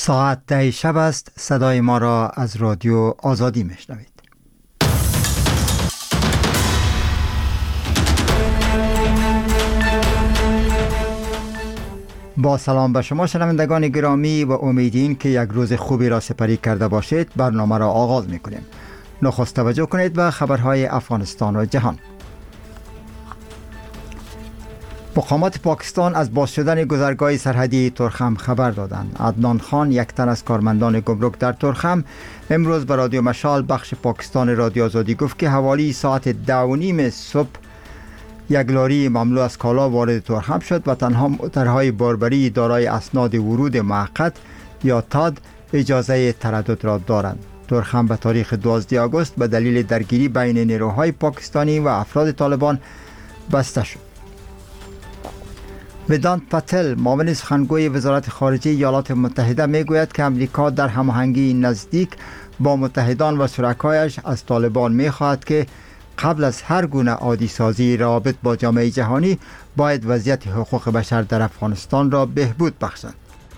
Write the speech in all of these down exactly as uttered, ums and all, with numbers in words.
ساعت ده شب است. صدای ما را از رادیو آزادی میشنوید. با سلام به شما شنوندگان گرامی و امیدین که یک روز خوبی را سپری کرده باشید. برنامه را آغاز میکنیم. نخست توجه کنید به خبرهای افغانستان و جهان. مقامات پاکستان از باز شدن گذرگاه سرحدی ترخم خبر دادند. عدنان خان، یک تن از کارمندان گمرک در ترخم، امروز به رادیو مشال بخش پاکستان رادیو آزادی گفت که حوالی ساعت ده و نیم صبح یک لاری مملو از کالا وارد ترخم شد و تنها موترهای باربری دارای اسناد ورود موقت یا تاد اجازه تردد را دارند. ترخم به تاریخ دوازده آگوست به دلیل درگیری بین نیروهای پاکستانی و افراد طالبان بسته شد. ویدانت پتل، معاون سخنگوی وزارت خارجه ایالات متحده، میگوید که امریکا در هماهنگی نزدیک با متحدان و شرکایش از طالبان میخواهد که قبل از هر گونه عادی سازی رابط با جامعه جهانی باید وضعیت حقوق بشر در افغانستان را بهبود بخشند.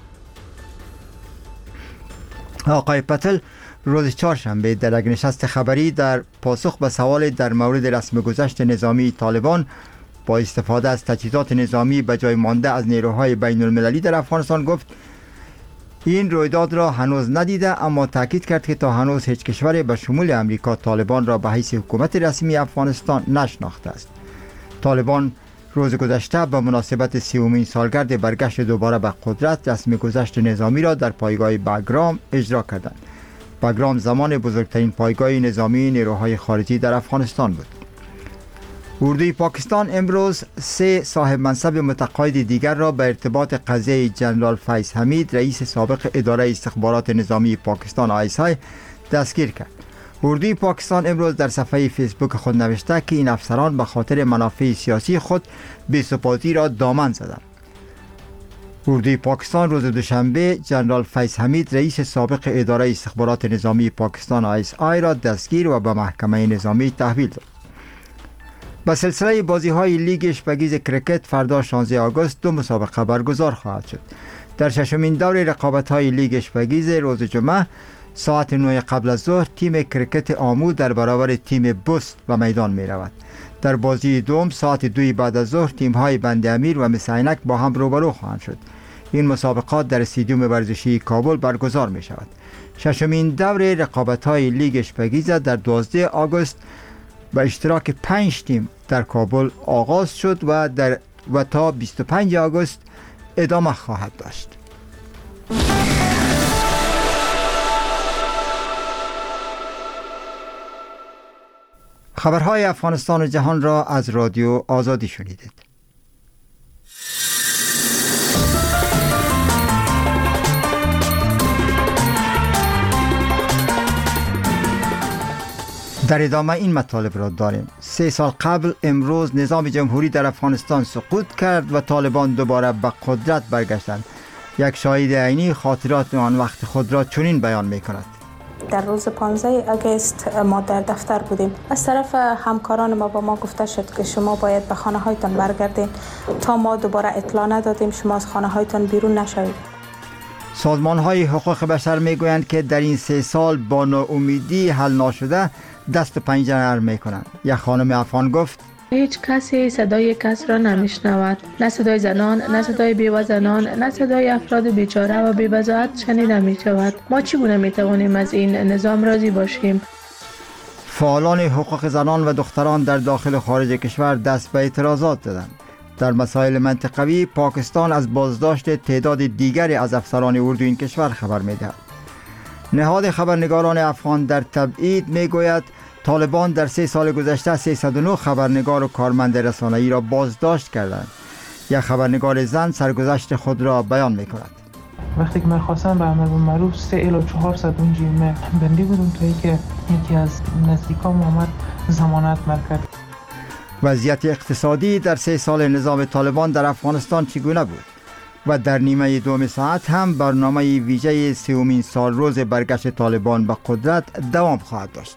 آقای پتل روز چهارشنبه در یک نشست خبری در پاسخ به سوال در مورد رسم گذشت نظامی طالبان با استفاده از تجهیزات نظامی به جای مانده از نیروهای بین المللی در افغانستان گفت این رویداد را هنوز ندیده، اما تاکید کرد که تا هنوز هیچ کشوری به شمول امریکا طالبان را به حیث حکومت رسمی افغانستان نشناخته است. طالبان روز گذشته به مناسبت سیومین سالگرد برگشت دوباره به قدرت رسم گذشت نظامی را در پایگاه بگرام اجرا کردند. بگرام زمان بزرگترین پایگاه نظامی نیروهای خارجی در افغانستان بود. اردوی پاکستان امروز سه صاحب منصب متقاعد دیگر را به ارتباط قضیه جنرال فیض حمید، رئیس سابق اداره استخبارات نظامی پاکستان آی اس آی، دستگیر کرد. اردوی پاکستان امروز در صفحه فیسبوک خود نوشته که این افسران به خاطر منافع سیاسی خود بی‌ثباتی را دامن زدند. اردوی پاکستان روز دوشنبه جنرال فیض حمید، رئیس سابق اداره استخبارات نظامی پاکستان آی اس آی، را دستگیر و به محکمه نظامی تحویل داد. با سلسله بازی های لیگ اشپگیز کرکت فردا شانزده آگوست دو مسابقه برگزار خواهد شد. در ششمین دور رقابت های لیگ اشپگیز روز جمعه ساعت نه قبل از ظهر تیم کرکت آمو در برابر تیم بست به میدان می رود. در بازی دوم ساعت دو بعد از ظهر تیم های بند امیر و مسعینک با هم روبرو خواهند شد. این مسابقات در استادیوم ورزشی کابل برگزار می شود. ششمین دور رقابت های لیگ اشپگیز در دوازده آگوست با اشتراک پنج تیم در کابل آغاز شد و در و تا بیست و پنجم آگوست ادامه خواهد داشت. خبرهای افغانستان و جهان را از رادیو آزادی شنیدید. در ادامه این مطالب را داریم. سه سال قبل امروز نظام جمهوری در افغانستان سقوط کرد و طالبان دوباره به قدرت برگشتند. یک شاهد عینی خاطرات آن وقت خود را چنین بیان می کند. در روز پانزده آگوست ما در دفتر بودیم. از طرف همکاران ما با ما گفته شد که شما باید به خانه هایتان برگردین. تا ما دوباره اطلاع ندادیم شما از خانه هایتان بیرون نشوید. سازمان های حقوق بشر می گویند که در این سه سال با ناامیدی حل ناشده دست و پنجه نرم می کنند. یک خانم افغان گفت هیچ کسی صدای کس را نمیشنود، نه صدای زنان، نه صدای بیوه زنان، نه صدای افراد بیچاره و بی‌وضاحت شنیده می شود. ما چگونه می توانیم از این نظام راضی باشیم؟ فعالان حقوق زنان و دختران در داخل و خارج کشور دست به اعتراضات زدند. در مسائل منطقوی پاکستان از بازداشت تعداد دیگری از افسران اردو این کشور خبر می دهد. نهاد خبرنگاران افغان در تبعید می گوید طالبان در سه سال گذشته سیصد و نه خبرنگار و کارمند رسانه‌ای را بازداشت کردند. یک خبرنگار زن سرگذشت خود را بیان می کند. وقتی که من خواستم به امر بالمعروف سه الی چهارصد اونجی من بندی بودم تا اینکه یکی از نزدیکام آمد ضمانت مرکز. وضعیت اقتصادی در سه سال نظام طالبان در افغانستان چگونه بود؟ و در نیمه دوم ساعت هم برنامه ویژه سیومین سال روز برگشت طالبان به قدرت دوام خواهد داشت.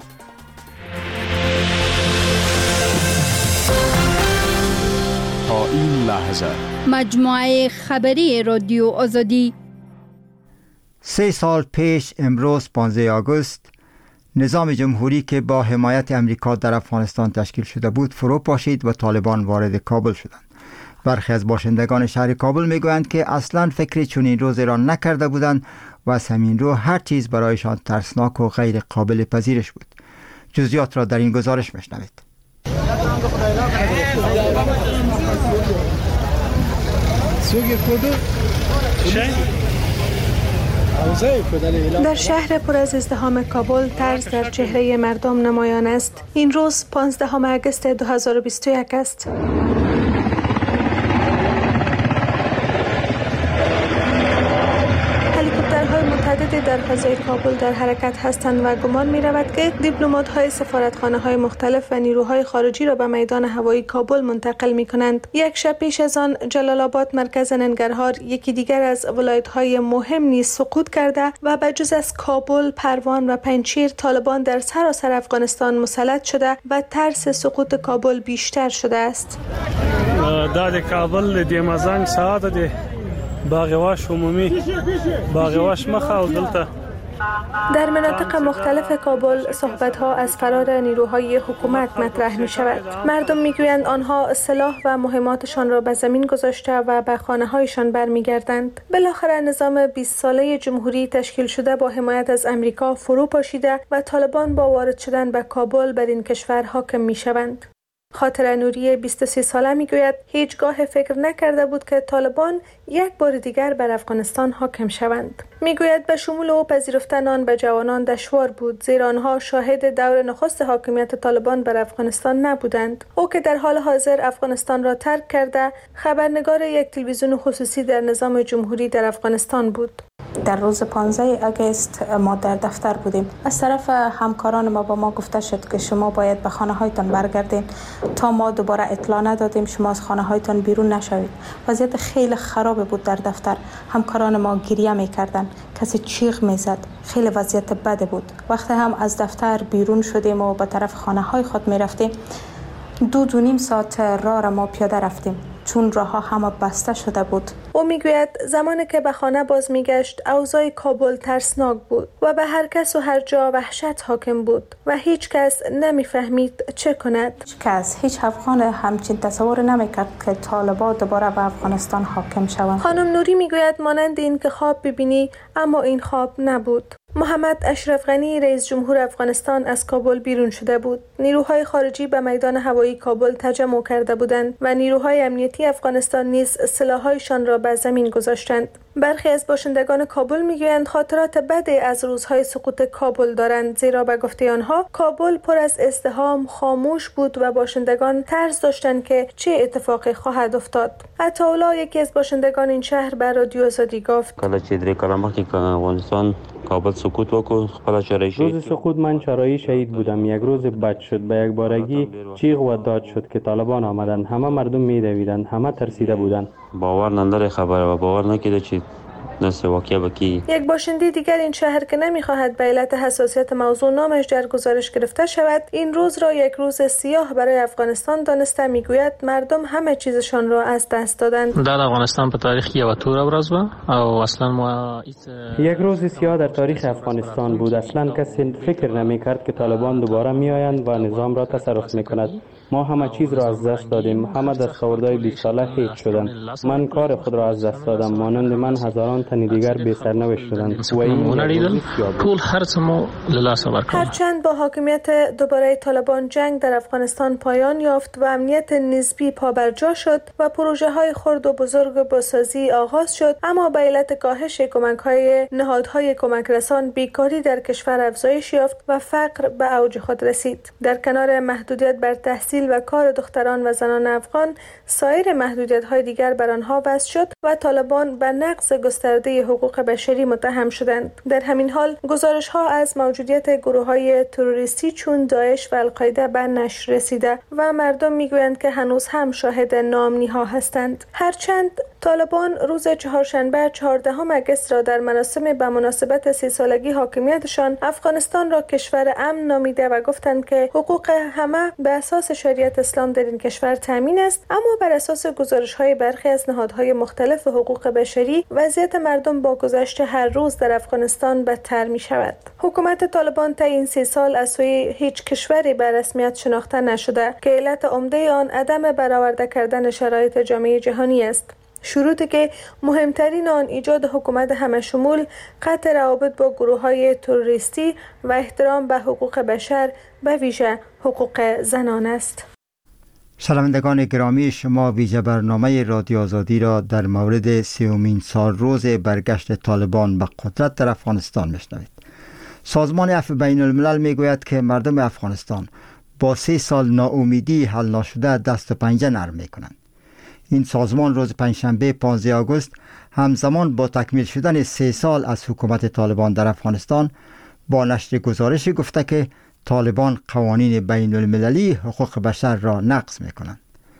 تا این لحظه مجموعه خبری رادیو آزادی سه سال پیش امروز پانزده آگوست نظام جمهوری که با حمایت امریکا در افغانستان تشکیل شده بود فرو پاشید و طالبان وارد کابل شدند. برخی از باشندگان شهر کابل میگویند که اصلا فکری چنین روزی را نکرده بودند و از همین رو هر چیز برایشان ترسناک و غیر قابل پذیرش بود. جزئیات را در این گزارش میشنوید. در شهر پر از ازدحام کابل طرز در چهره مردم نمایان است. این روز پانزدهم آگوست دو هزار و بیست و یک است. هلیکوپترهای متعددی در فضای کابل در حرکت هستند و گمان می رود که دیپلمات‌های سفارتخانه‌های مختلف و نیروهای خارجی را به میدان هوایی کابل منتقل می کنند. یک شب پیش از آن جلال آباد مرکز ننگرهار یکی دیگر از ولایت‌های مهم نیز سقوط کرده و به جز از کابل، پروان و پنجشیر طالبان در سراسر افغانستان مسلط شده و ترس سقوط کابل بیشتر شده است. داد کابل د مزنګ ساعت دی باغواش عمومی باغواش مخاو دلته. در مناطق مختلف کابل صحبت‌ها از فرار نیروهای حکومت مطرح می‌شود. مردم می‌گویند آنها سلاح و مهماتشان را به زمین گذاشته و به خانه‌هایشان برمیگردند. بالاخره نظام بیست ساله جمهوری تشکیل شده با حمایت از امریکا فرو پاشیده و طالبان با وارد شدن به کابل بر این کشور حاکم می‌شوند. خاطر نوری بیست و سه ساله میگوید هیچگاه فکر نکرده بود که طالبان یک بار دیگر بر افغانستان حاکم شوند. میگوید به شمول او پذیرفتن آن به جوانان دشوار بود، زیرا آنها شاهد دور نخست حاکمیت طالبان بر افغانستان نبودند. او که در حال حاضر افغانستان را ترک کرده خبرنگار یک تلویزیون خصوصی در نظام جمهوری در افغانستان بود. در روز پانزده آگوست ما در دفتر بودیم. از طرف همکاران ما با ما گفته شد که شما باید به خانه هایتان برگردین تا ما دوباره اطلاع ندادیم شما از خانه هایتان بیرون نشوید. وضعیت خیلی خراب بود در دفتر. همکاران ما گریه میکردن، کسی چیغ میزد، خیلی وضعیت بد بود. وقتی هم از دفتر بیرون شدیم و به طرف خانه های خود میرفتیم دو دو نیم ساعت راه را ما پیاده رفتیم چون راه ها همه بسته شده بود. او میگوید زمانی که به خانه باز میگشت اوضاع کابل ترسناک بود و به هر کس و هر جا وحشت حاکم بود و هیچ کس نمیفهمید چه کند. هیچ کس، هیچ افغان همچین تصور نمیکرد که طالبان دوباره به افغانستان حاکم شوند. خانم نوری میگوید مانند این که خواب ببینی اما این خواب نبود. محمد اشرف غنی رئیس جمهور افغانستان از کابل بیرون شده بود. نیروهای خارجی به میدان هوایی کابل تجمع کرده بودند و نیروهای امنیتی افغانستان نیز سلاح‌هایشان را به زمین گذاشتند. برخی از باشندگان کابل میگویند خاطرات بدی از روزهای سقوط کابل دارند، زیرا به گفته آنها کابل پر از ازدحام، خاموش بود و باشندگان ترس داشتند که چه اتفاقی خواهد افتاد. عطاالله یکی از باشندگان این شهر به رادیو آزادی گفت کله چې درې کاله مخکې افغانستان کابل سقوط وکړ خپل چرای شهید روز سقوط من چرایی شهید بودم. یک روز بد شد، به یک بارگی چیغ و داد شد که طالبان آمدند. همه مردم میدویدند، همه ترسیده بودند. باور نداره خبره و باور نکرده چی نسل واقعه بکی. یک باشنده دیگر این شهر که نمیخواهد به علت حساسیت موضوع نامش در گزارش گرفته شود این روز را یک روز سیاه برای افغانستان دانسته میگوید مردم همه چیزشان را از دست دادند. در افغانستان په تاریخ یو تور ورځ و او اصلا ما یک روز سیاه در تاریخ افغانستان بود. اصلا کسی فکر نمیکرد که طالبان دوباره میآیند و نظام را تصرف میکند. ما همه چیز را از دست دادیم. همه دستاوردهای بیست ساله هیچ شدند. من کار خود را از دست دادم. مانند من هزاران تن دیگر بی سرنوشت شدند و این طول هر سمو للاس ورکړ. هرچند با حاکمیت دوباره طالبان جنگ در افغانستان پایان یافت و امنیت نسبی پابرجا شد و پروژه های خرد و بزرگ بازسازی آغاز شد، اما به علت کاهش کمک های نهادهای کمک رسان بیکاری در کشور افزایش یافت و فقر به اوج خود رسید. در کنار محدودیت بر تحصیل و کار دختران و زنان افغان سایر محدودیت‌های دیگر بر آنها وضع شد و طالبان به نقض گسترده حقوق بشری متهم شدند. در همین حال گزارش‌ها از موجودیت گروه‌های تروریستی چون داعش و القاعده به نشر رسیده و مردم میگویند که هنوز هم شاهد ناامنی‌ها هستند. هرچند طالبان روز چهارشنبه چهاردهم آگوست را در مراسم به مناسبت سی سالگی حاکمیتشان افغانستان را کشور امن نامیده و گفتند که حقوق همه به اساس شریعت شریعت اسلام در این کشور تامین است، اما بر اساس گزارش‌های برخی از نهادهای مختلف حقوق بشری وضعیت مردم با گذشت هر روز در افغانستان بدتر می‌شود. حکومت طالبان طی این سه سال از سوی هیچ کشوری به رسمیت شناخته نشده که علت عمده آن عدم برآورده کردن شرایط جامعه جهانی است. شروطی که مهمترین آن ایجاد حکومت همه شمول، قطع روابط با گروه‌های تروریستی و احترام به حقوق بشر، به ویژه حقوق زنان است. شنوندگان گرامی، شما ویژه برنامه رادیو آزادی را در مورد سیومین سال روز برگشت طالبان به قدرت در افغانستان میشنوید. سازمان عفو بین الملل میگوید که مردم افغانستان با سه سال ناامیدی حل نشده دست و پنجه نرم میکنند. این سازمان روز پنجشنبه پانزده آگوست همزمان با تکمیل شدن سه سال از حکومت طالبان در افغانستان با نشر گزارشی گفته که طالبان قوانین بین المللی حقوق بشر را نقض میکنند.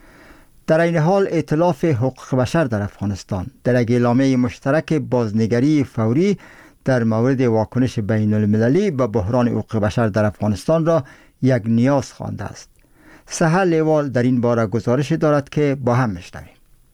در این حال ائتلاف حقوق بشر در افغانستان در یک اعلامیه مشترک بازنگری فوری در مورد واکنش بین المللی به بحران حقوق بشر در افغانستان را یک نیاز خوانده است. سهر لیوال در این باره گزارش دارد که با هم میشنویم.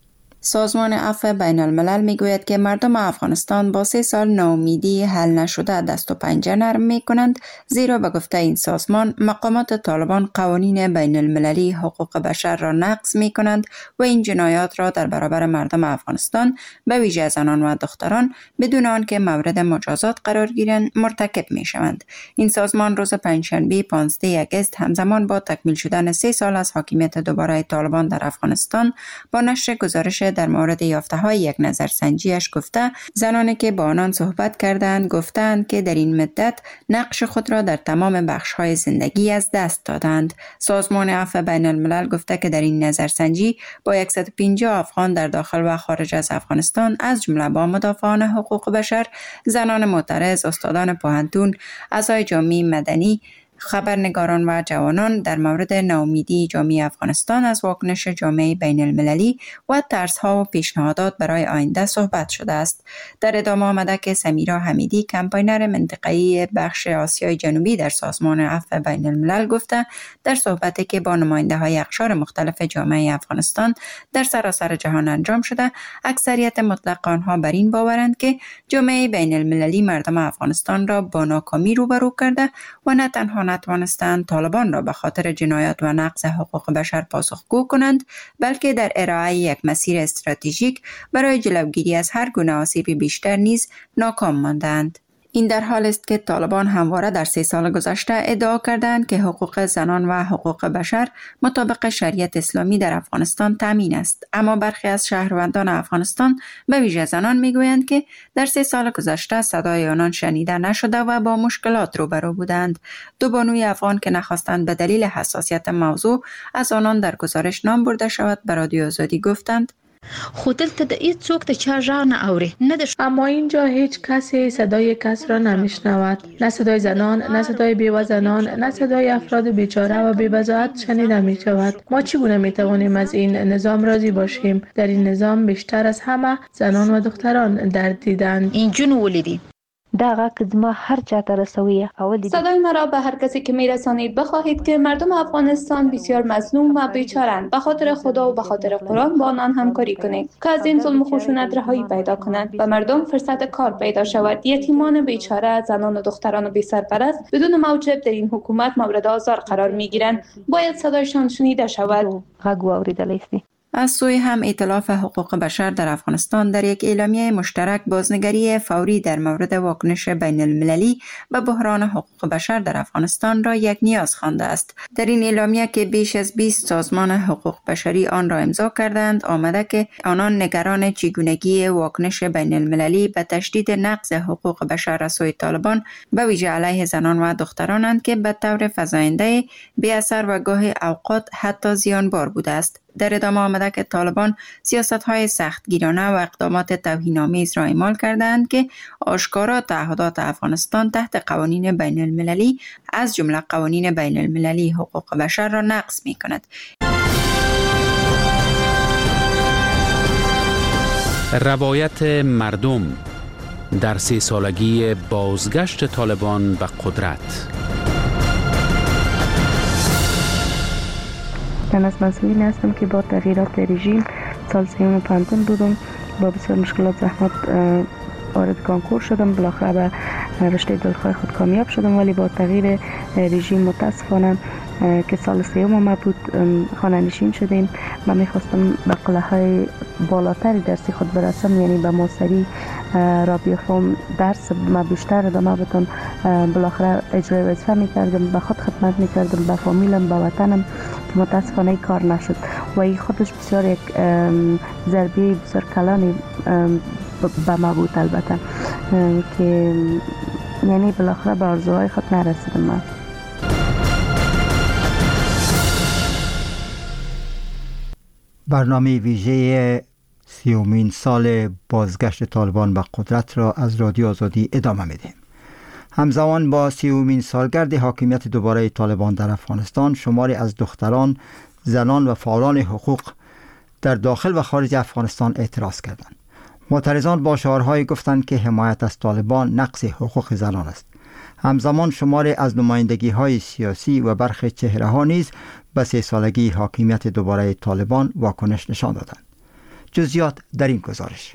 سازمان عفو بین الملل میگوید که مردم افغانستان با سه سال ناامیدی حل نشده دست و پنجه نرم می کنند، زیرا به گفته این سازمان مقامات طالبان قوانین بین المللی حقوق بشر را نقض می کنند و این جنایات را در برابر مردم افغانستان به ویژه زنان و دختران بدون آنکه مورد مجازات قرار گیرند مرتکب می شوند. این سازمان روز پنجشنبه پانزده آگوست همزمان با تکمیل شدن سه سال از حاکمیت دوباره طالبان در افغانستان با نشر گزارش در مورد یافته های یک نظرسنجیش گفته زنانی که با آنان صحبت کردند گفتند که در این مدت نقش خود را در تمام بخش های زندگی از دست دادند. سازمان عفو بین الملل گفته که در این نظرسنجی با صد و پنجاه افغان در داخل و خارج از افغانستان از جمله با مدافعان حقوق بشر، زنان معترض، استادان پوهنتون، اعضای جامعه مدنی، خبرنگاران و جوانان در مورد ناامیدی جامعه افغانستان از واکنش جامعه بین المللی و ترس‌ها و پیشنهادات برای آینده صحبت شده است. در ادامه آمده که سمیرا حمیدی، کمپاینر منطقه‌ای بخش آسیای جنوبی در سازمان عفو بین الملل گفته در صحبتی که با نماینده‌های اقشار مختلف جامعه افغانستان در سراسر جهان انجام شده، اکثریت مطلق آنها بر این باورند که جامعه بین المللی مردم افغانستان را با ناکامی روبرو کرده و نه تنها نتوانستند طالبان را به خاطر جنایات و نقض حقوق بشر پاسخگو کنند، بلکه در ارائه یک مسیر استراتژیک برای جلوگیری از هر گونه آسیب بیشتر نیز ناکام ماندند. این در حال است که طالبان همواره در سه سال گذشته ادعا کردند که حقوق زنان و حقوق بشر مطابق شریعت اسلامی در افغانستان تامین است، اما برخی از شهروندان افغانستان به ویژه زنان میگویند که در سه سال گذشته صدای آنان شنیده نشده و با مشکلات روبرو بودند. دو بانوی افغان که نخواستند به دلیل حساسیت موضوع از آنان در گزارش نام برده شود به رادیو آزادی گفتند خود دلته د هیڅ څوک د چا غږ نه اوري نه د اما اینجا هیچ کسی صدای کس را نمیشنود، نه صدای زنان، نه صدای بیوه زنان، نه صدای افراد بیچاره و بی‌بضاعت شنیده می شود. ما چگونه می توانیم از این نظام راضی باشیم؟ در این نظام بیشتر از همه زنان و دختران درد دیدند. این جون ولیدی دغه کدما هر چاته رسویه او دی صدای مرا به هر کسی که میرسانید بخواهید که مردم افغانستان بسیار مظلوم و بیچارند. به خاطر خدا و به خاطر قرآن با آنان همکاری کنید که از این ظلم و خشونت رهایی پیدا کنند و مردم فرصت کار پیدا شود. یتیمان بیچاره، زنان و دختران و بی سرپرست بدون موجب در این حکومت مورد آزار قرار میگیرند. باید صدایشان شنیده شود. غږ واوریدل شي. از سوی هم ائتلاف حقوق بشر در افغانستان در یک اعلامیه مشترک بازنگری فوری در مورد واکنش بین المللی به بحران حقوق بشر در افغانستان را یک نیاز خوانده است. در این اعلامیه که بیش از بیست سازمان حقوق بشری آن را امضا کردند آمده که آنان نگران چگونگی واکنش بین المللی به تشدید نقض حقوق بشر از سوی طالبان به ویژه علیه زنان و دخترانند که به طور فزاینده بی اثر و گاهی اوقات حتی زیانبار بوده است. در ادامه آمده که طالبان سیاست‌های سختگیرانه و اقدامات توهین‌آمیز را اعمال کردند که آشکارا تعهدات افغانستان تحت قوانین بین المللی از جمله قوانین بین المللی حقوق بشر را نقض می‌کند. روایت مردم در سه سالگی بازگشت طالبان به قدرت. من از مسئولین هستم که با تغییرات رژیم سال سیوم و پنجم بودم، با بسیار مشکلات زحمت وارد کانکور شدم، بالاخره به رشته دلخواه خود کامیاب شدم، ولی با تغییر رژیم متاسفانه که سال سیوم ما بود خانه نشین شدیم. من میخواستم به قله های بالاتری درسی خود برسم، یعنی به ماستری را بیافم، درس ما بیشتر ادامه بدم، بالاخره اجرای وظیفه میکردم، به خود خدمت میکردم، به فامیلم، به وطنم، که متاسفانه کار نشد و این خودش بسیار یک ضربه بسیار کلانی به ما بود البته، که یعنی بالاخره به آرزوهای خود نرسیدم. من برنامه ویژه سیومین سال بازگشت طالبان به قدرت را از رادیو آزادی ادامه میدیم. همزمان با سیومین سالگرد حاکمیت دوباره طالبان در افغانستان، شماری از دختران، زنان و فعالان حقوق در داخل و خارج افغانستان اعتراض کردند. معترضان با شعارهایی گفتند که حمایت از طالبان نقض حقوق زنان است. همزمان شماری از نمایندگی های سیاسی و برخی چهره ها نیز به سه سالگی حاکمیت دوباره طالبان واکنش نشان دادند. جزئیات در این گزارش.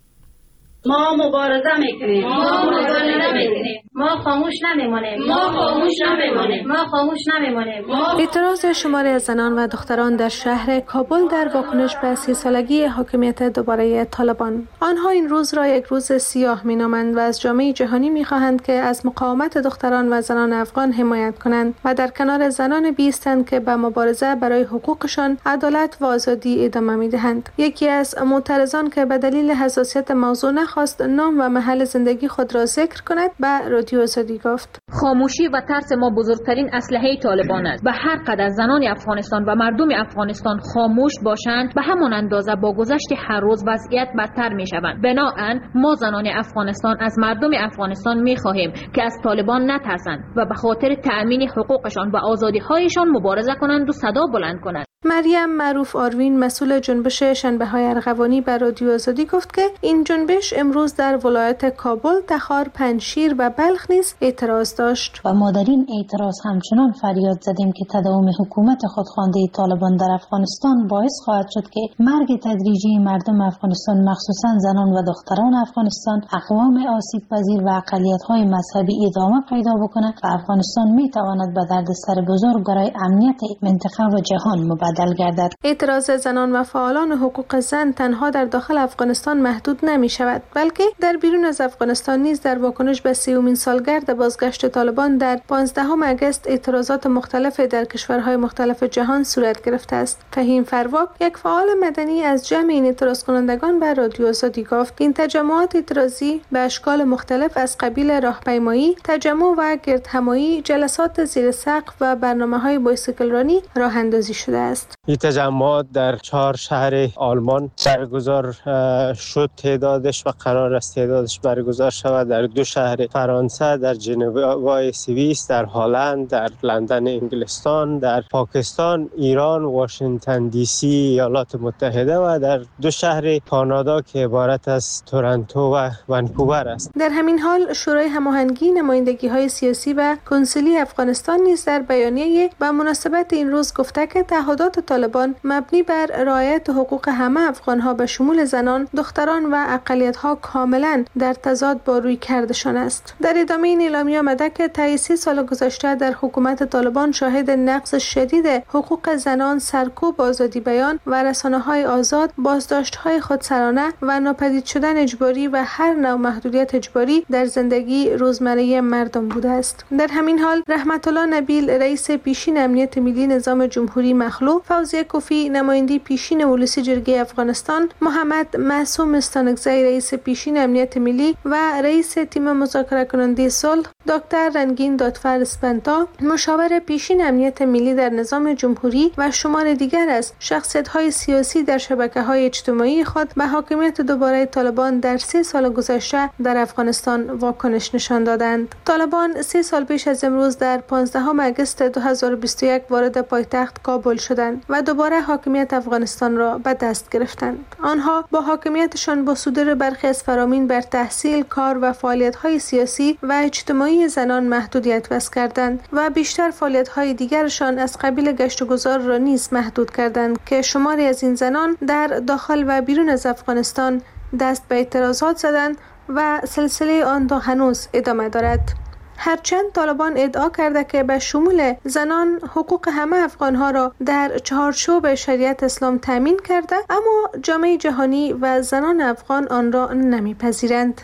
ما مبارزه میکنیم، ما مبارزه میکنیم، ما خاموش نمیمانیم، ما خاموش نمیمانیم، ما خاموش نمیمانیم. اعتراض شماری از زنان و دختران در شهر کابل در واکنش به سی سالگی حاکمیت دوباره طالبان. آنها این روز را یک روز سیاه مینامند و از جامعه جهانی میخواهند که از مقاومت دختران و زنان افغان حمایت کنند و در کنار زنان بیستند که به مبارزه برای حقوقشان، عدالت و آزادی ادامه میدهند. یکی از معترضان که به دلیل حساسیت موضوع خواست نام و محل زندگی خود را ذکر کند، به رادیو آزادی گفت: خاموشی و ترس ما بزرگترین اسلحه طالبان است و هر قدر زنان افغانستان و مردم افغانستان خاموش باشند، به همان اندازه با گذشت هر روز وضعیت بدتر می شوند. بنابراین ما زنان افغانستان از مردم افغانستان می خواهیم که از طالبان نترسند و به خاطر تأمین حقوقشان و آزادی هایشان مبارزه کنند و صدا بلند کنند. مریم معروف آروین، مسئول جنبش شنبه های ارغوانی، بر رادیو آزادی گفت که این جنبش امروز در ولایت کابل، تخار، پنجشیر و بلخ نیز اعتراض داشت. و ما در این اعتراض همچنان فریاد زدیم که تداوم حکومت خودخوانده طالبان در افغانستان باعث خواهد شد که مرگ تدریجی مردم افغانستان، مخصوصا زنان و دختران افغانستان، اقوام آسیب پذیر و اقلیت های مذهبی ادامه پیدا بکند و افغانستان می تواند به دردسر بزرگ برای امنیت منطقه و جهان مبادله گردد. اعتراض زنان و فعالان حقوق زن تنها در داخل افغانستان محدود نمی شود، بلکه در بیرون از افغانستان نیز در واکنش به سیومین سالگرد بازگشت طالبان در پانزدهم اگست اعتراضات مختلف در کشورهای مختلف جهان صورت گرفته است. فهیم فرواک، یک فعال مدنی از جمع این اعتراض کنندگان، بر رادیو آزادی گفت این تجمعات اعتراضی به اشکال مختلف از قبیل راهپیمایی، تجمع و گردهمایی، جلسات زیر سقف و برنامه‌های بایسیکلرانی راه اندازی شده است. این تجمعات در چهار شهر آلمان برگزار شد، تعدادش و قرار است تعدادش برگزار شود در دو شهر فرانسه، در ژنو سوئیس، در هلند، در لندن انگلستان، در پاکستان، ایران، واشنگتن دی سی ایالات متحده و در دو شهر کانادا که عبارت از تورنتو و ونکوور است. در همین حال شورای هماهنگی نمایندگی‌های سیاسی و کنسولی افغانستان نیز در بیانیه به مناسبت این روز گفته که تعهدات طالبان مبنی بر رعایت حقوق همه افغان‌ها به شمول زنان، دختران و اقلیت‌ها کاملاً در تضاد با رویکردشان است. در ادامه این اعلامیه آمده که طی سی سال گذشته در حکومت طالبان شاهد نقض شدید حقوق زنان، سرکوب آزادی بیان و رسانه‌های آزاد، بازداشت‌های خودسرانه و ناپدید شدن اجباری و هر نوع محدودیت اجباری در زندگی روزمره مردم بوده است. در همین حال رحمت الله نبیل، رئیس پیشین امنیت ملی نظام جمهوری مخلوع، فوزیه کوفی، نماینده پیشین ولسی جرگه افغانستان، محمد معصوم استانکزی، رئیس پیشین امنیت ملی و رئیس تیم مذاکره کننده صلح، دکتر رنگین دادفر اسپنتا، مشاور پیشین امنیت ملی در نظام جمهوری و شمار دیگر از شخصیت‌های سیاسی در شبکه‌های اجتماعی خود به حاکمیت دوباره طالبان در سه سال گذشته در افغانستان واکنش نشان دادند. طالبان سه سال پیش از امروز در پانزدهم اگست دو هزار و بیست و یک وارد پایتخت کابل شدند و دوباره حاکمیت افغانستان را به دست گرفتند. آنها با حاکمیتشان با صدور برخی از فرامین بر تحصیل، کار و فعالیت‌های سیاسی و اجتماعی زنان محدودیت وضع کردند و بیشتر فعالیت‌های دیگرشان از قبیل گشت و گذار را نیز محدود کردند که شماری از این زنان در داخل و بیرون از افغانستان دست به اعتراضات زدند و سلسله آن تا هنوز ادامه دارد. هرچند طالبان ادعا کرده که به شمول زنان حقوق همه افغانها را در چهارچوب شریعت اسلام تامین کرده، اما جامعه جهانی و زنان افغان آن را نمیپذیرند.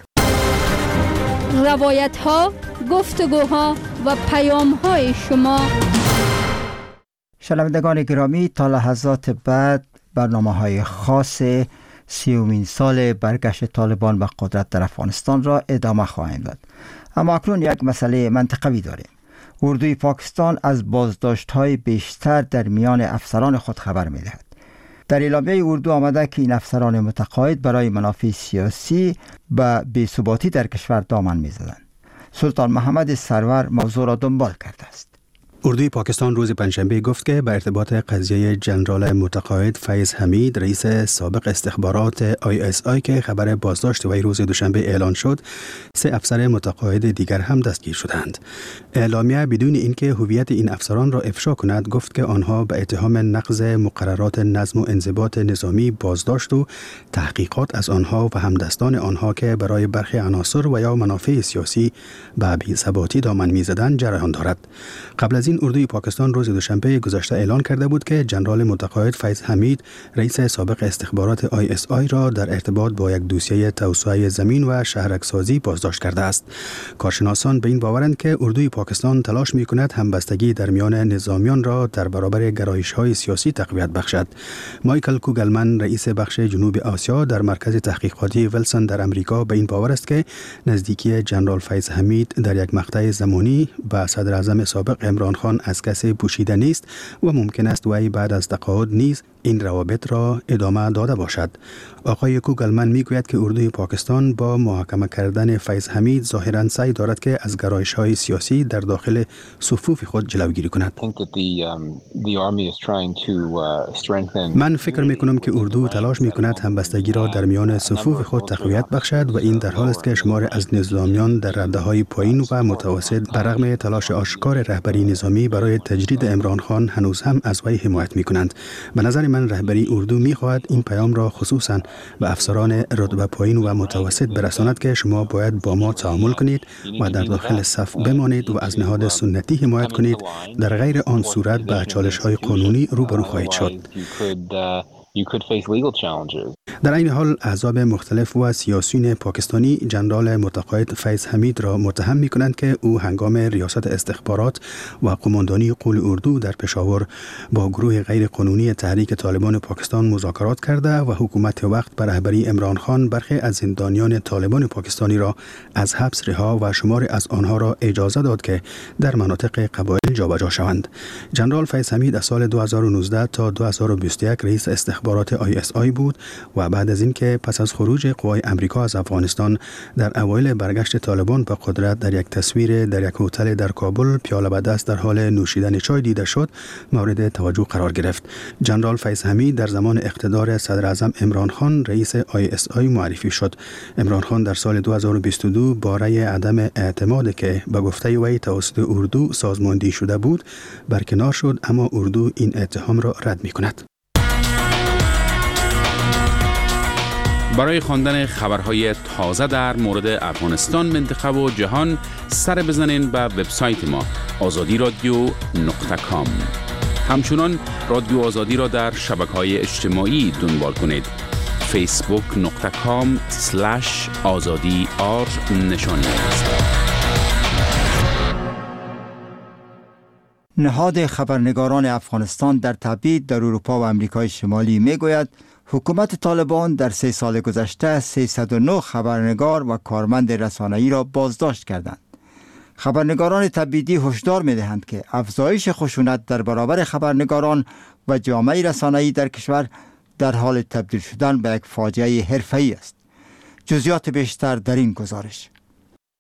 روایت ها، گفتگوها و پیام های شما. شنوندگان گرامی، تا لحظات بعد برنامه های خاص سیومین سال برگشت طالبان به قدرت در افغانستان را ادامه خواهیم داد. اما اکنون یک مسئله منطقوی داریم. اردوی پاکستان از بازداشت‌های بیشتر در میان افسران خود خبر می‌دهد. در اعلامیه اردو آمده که این افسران متقاعد برای منافع سیاسی و بی‌ثباتی در کشور دامن می‌زدند. سلطان محمد سرور موضوع را دنبال کرده است. اردوی پاکستان روز پنجشنبه گفت که به ارتباط قضیه جنرال متقاعد فیض حمید رئیس سابق استخبارات آی اس آی که خبر بازداشت وی روز دوشنبه اعلان شد، سه افسر متقاعد دیگر هم دستگیر شدند. اعلامیه بدون اینکه هویت این افسران را افشا کند گفت که آنها به اتهام نقض مقررات نظم و انضباط نظامی بازداشت و تحقیقات از آنها و همدستان آنها که برای برخی عناصر و یا منافع سیاسی به بی‌ثباتی دامن می‌زدند جریان دارد. قبل از این اردوی پاکستان روز دوشنبه گذشته اعلان کرده بود که جنرال متقاعد فیض حمید رئیس سابق استخبارات آی اس آی را در ارتباط با یک دوسیه توسعه زمین و شهرکسازی بازداشت کرده است. کارشناسان به این باورند که اردوی پاکستان تلاش می‌کند همبستگی در میان نظامیان را در برابر گرایش‌های سیاسی تقویت بخشد. مایکل کوگلمن رئیس بخش جنوب آسیا در مرکز تحقیقاتی ویلسون در امریکا به این باور است که نزدیکی جنرال فیض حمید در یک مقطع زمانی به صدر اعظم سابق عمران خان از کسی پوشیده نیست و ممکن است وی بعد از تقاعد نیز این روابط را ادامه داده باشد. آقای کوگلمن میگوید که اردوی پاکستان با محاکمه کردن فیض حمید ظاهراً سعی دارد که از گرایش‌های سیاسی در داخل صفوف خود جلوگیری کند. من فکر میکنم که اردو تلاش میکند همبستگی را در میان صفوف خود تقویت بخشد و این در حال است که شمار از نظامیان در رده‌های پایین و متوسط برغم تلاش آشکار رهبری نظامی برای تجرید عمران خان هنوز هم از وی حمایت میکنند. به نظر من رهبری اردو میخواهد این پیام را خصوصاً به افسران رتبه پایین و متوسط برساند که شما باید با ما تعامل کنید و در داخل صف بمانید و از نهاد سنتی حمایت کنید. در غیر آن صورت به چالش‌های قانونی روبرو خواهید شد. در این حال احزاب مختلف و سیاسیون پاکستانی جنرال متقاعد فیض حمید را متهم می‌کنند که او هنگام ریاست استخبارات و قماندانی قول اردو در پشاور با گروه غیر قانونی تحریک طالبان پاکستان مذاکرات کرده و حکومت وقت به رهبری عمران خان برخی از زندانیان طالبان پاکستانی را از حبس رها و شمار از آنها را اجازه داد که در مناطق قبایل جابجا شوند. جنرال فیض حمید از سال دو هزار و نوزده تا دو هزار و بیست و یک رئیس استخبارات آی اس آی بود و بعد از اینکه پس از خروج قوای امریکا از افغانستان در اوایل برگشت طالبان به قدرت در یک تصویر در یک هتل در کابل پیاله به دست در حال نوشیدن چای دیده شد، مورد توجه قرار گرفت. جنرال فیض حمید در زمان اقتدار صدر اعظم عمران خان رئیس آی اس آی معرفی شد. عمران خان در سال دو هزار و بیست و دو باره عدم اعتماد که به گفته وی توسط اردو سازماندهی شده بود برکنار شد، اما اردو این اتهام را رد می‌کند. برای خواندن خبرهای تازه در مورد افغانستان، منطقه و جهان سر بزنین به وبسایت ما آزادی رادیو نقطه کام. همچنان رادیو آزادی را در شبکه‌های اجتماعی دنبال کنید. فیسبوک نقطه کام سلش آزادی آر نشانی است. نهاد خبرنگاران افغانستان در تبعید در اروپا و امریکای شمالی میگوید حکومت طالبان در سه سال گذشته سیصد و نه خبرنگار و کارمند رسانه‌ای را بازداشت کردند. خبرنگاران تبعیدی هشدار می‌دهند که افزایش خشونت در برابر خبرنگاران و جامعه رسانه‌ای در کشور در حال تبدیل شدن به یک فاجعه حرفه‌ای است. جزئیات بیشتر در این گزارش.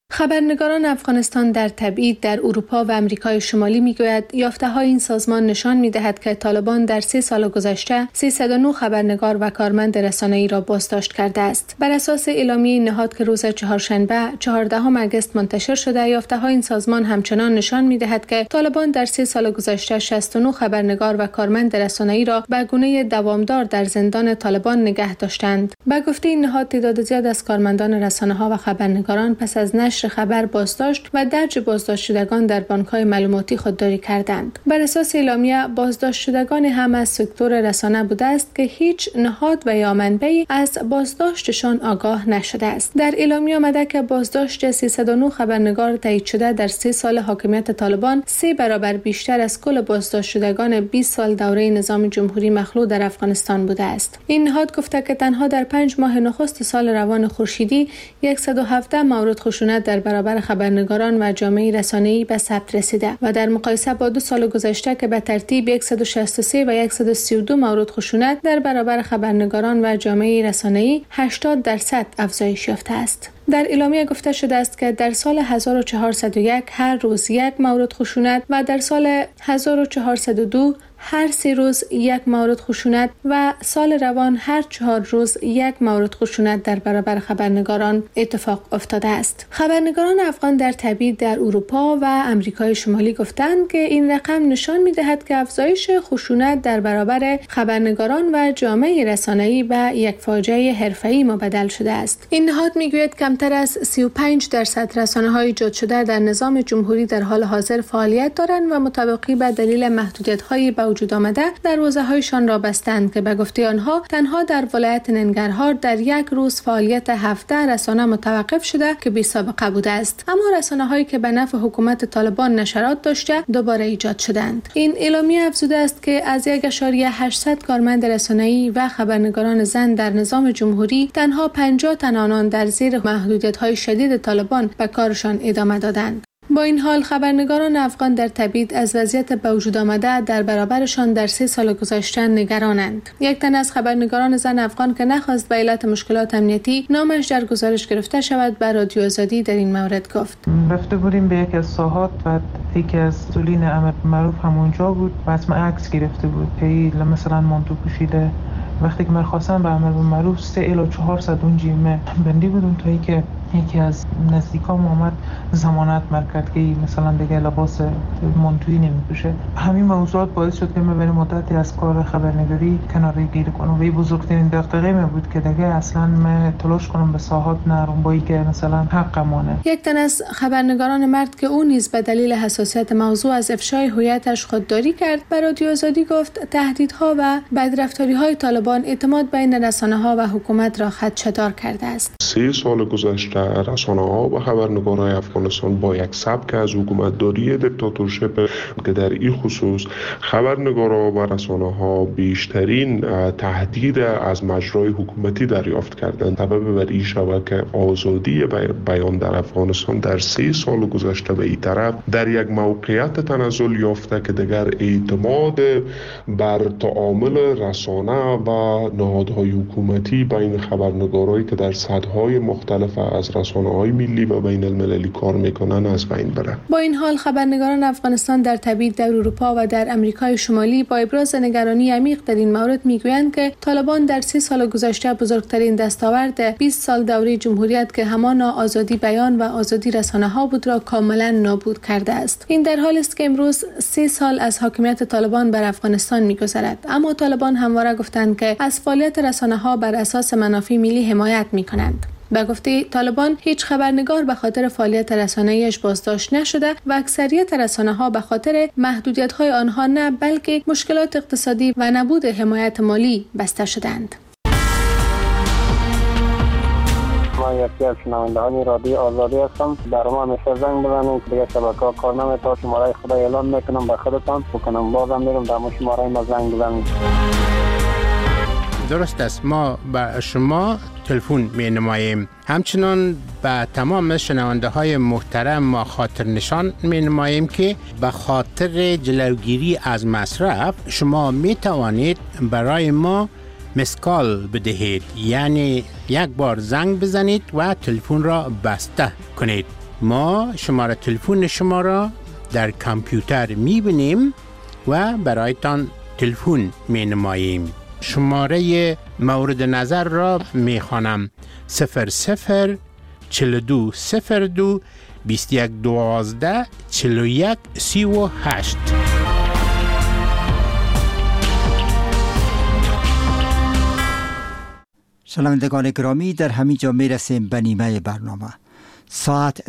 خبرنگاران افغانستان در تبعید در اروپا و امریکای شمالی میگوید یافته‌های این سازمان نشان می‌دهد که طالبان در سه سال گذشته سیصد و نه خبرنگار و کارمند رسانه‌ای را بازداشت کرده است. بر اساس اعلامیه نهاد که روز چهارشنبه چهاردهم اگست منتشر شده، یافته‌های این سازمان همچنان نشان می‌دهد که طالبان در سه سال گذشته شصت و نه خبرنگار و کارمند رسانه‌ای را به گونه دوامدار در زندان طالبان نگه داشتند. به گفته این نهاد، تعداد زیاد از کارمندان رسانه‌ها و خبرنگاران پس از نشر خبر بازداشت و درج بازداشت شدگان در بانک‌های معلوماتی خودداری کردند. بر اساس اعلامیه بازداشت شدگان هم از سکتور رسانه بوده است که هیچ نهاد و یا منبعی از بازداشتشان آگاه نشده است. در اعلامیه آمده که بازداشت سیصد و نه خبرنگار تایید شده در سه سال حاکمیت طالبان سه برابر بیشتر از کل بازداشت شدگان بیست سال دوره نظام جمهوری مخلوع در افغانستان بوده است. این نهاد گفته که تنها در پنج ماه نخست سال روان خورشیدی صد و هفده مورد خشونت در برابر خبرنگاران و جامعه رسانه‌ای به ثبت رسیده و در مقایسه با دو سال گذشته که به ترتیب صد و شصت و سه و صد و سی و دو مورد خشونت در برابر خبرنگاران و جامعه رسانه‌ای هشتاد درصد افزایش یافته است. در اعلامیه گفته شده است که در سال هزار و چهارصد و یک هر روز یک مورد خشونت و در سال هزار و چهارصد و دو هر سه روز یک مورد خشونت و سال روان هر چهار روز یک مورد خشونت در برابر خبرنگاران اتفاق افتاده است. خبرنگاران افغان در تبعید در اروپا و امریکای شمالی گفتند که این رقم نشان می‌دهد که افزایش خشونت در برابر خبرنگاران و جامعه رسانه‌ای به یک فاجعه حرفه‌ای مبدل شده است. این نهاد می‌گوید کمتر از سی و پنج درصد رسانه‌های ایجاد شده در نظام جمهوری در حال حاضر فعالیت دارند و مطابقی به دلیل محدودیت‌های به وجود آمده دروازه‌هایشان را بستند که به گفته آنها تنها در ولایت ننگرهار در یک روز فعالیت هفده رسانه متوقف شده که بی سابقه بوده است، اما رسانه‌هایی که به نفع حکومت طالبان نشرات داشته دوباره ایجاد شدند. این اعلامیه افزوده است که از یک ممیز هشت کارمند رسانه‌ای و خبرنگاران زن در نظام جمهوری تنها پنجاه تن آنان در زیر محدودیت‌های شدید طالبان به کارشان ادامه دادند. با این حال خبرنگاران افغان در تبعید از وضعیت به وجود آمده در برابرشان در سه سال گذشته نگرانند. یک تن از خبرنگاران زن افغان که نخواست به علت مشکلات امنیتی نامش در گزارش گرفته شود به رادیو آزادی در این مورد گفت: رفته بودیم به یک از ساحات و یکی از مسئولین امر معروف همونجا بود و از من عکس گرفته بود که مثلا مانتو پوشیده. وقتی که من خواستم به امر معروف سه الی چهارصد اون جیمه بندی بودم تا اینکه یکی از نزدیکام اومد ضمانت مرکز که مثلا دیگه لباس مانتویی نمیپوشه. همین موضوعات باعث شد که من به مدتی از کار خبرنگاری کناره گیری کنم و این بزرگترین دغدغه من بود که دیگه اصلا من تلاش کنم به ساحات نرم با اینکه مثلا حقمونه. یک تن از خبرنگاران مرد که او نیز به دلیل حساسیت موضوع از افشای هویتش خودداری کرد به رادیو آزادی گفت تهدیدها و بدرفتاری‌های طالبان اعتماد بین رسانه‌ها و حکومت را خدشه‌دار کرده است. سه سال گذشته رسانه‌ها و خبرنگارای افغانستان با یک سبک از حکومتداری دیکتاتورشپ که در این خصوص خبرنگارا و رسانه‌ها بیشترین تهدید از مجرای حکومتی دریافت کردند. سبب بر این شود که آزادی بیان در افغانستان در سه سال گذشته به این طرف در یک موقعیت تنزل یافته که دیگر اعتماد بر تعامل رسانه و نهادهای حکومتی بین خبرنگارایی که در سطح‌های مختلف از رسانه‌های ملی و بین المللی کار میکنن از بین بره. با این حال خبرنگاران افغانستان در تبعید در اروپا و در امریکای شمالی با ابراز نگرانی عمیق در این مورد میگویند که طالبان در سه سال گذشته بزرگترین دستاورد بیست سال دوره جمهوریت که همانا آزادی بیان و آزادی رسانه‌ها بود را کاملا نابود کرده است. این در حالی است که امروز سه سال از حاکمیت طالبان بر افغانستان میگذرد، اما طالبان همواره گفتند که از فعالیت رسانه‌ها بر اساس منافع ملی حمایت میکنند. به گفته طالبان هیچ خبرنگار به خاطر فعالیت رسانه‌ایش بازداشت نشده و اکثریت رسانه‌ها به خاطر محدودیت‌های آنها نه بلکه مشکلات اقتصادی و نبود حمایت مالی بسته شدند. ما یکی از شنوندگان رادیو آزادی هستم. در ما همیشه زنگ بزنید دیگه شبکه‌ها کار نمی‌کنه. شماره خدا اعلام میکنم به خودتان بکنم بازم میرم در شماره ما زنگ بزنید. درست است، ما به شما تلفن می نماییم. همچنان به تمام شنونده های محترم ما خاطر نشان می نماییم که به خاطر جلوگیری از مصرف شما می توانید برای ما مسکال بدهید، یعنی یک بار زنگ بزنید و تلفن را بسته کنید. ما شماره تلفن شما را در کامپیوتر میبینیم و برایتان تلفن می نماییم. شماره مورد نظر را می خوانم: صفر صفر چهل و دو صفر دو بیست و یک دوازده چهل و یک سی و هشت. شنوندگان گرامی، در همین جا می رسیم به نیمه برنامه. ساعت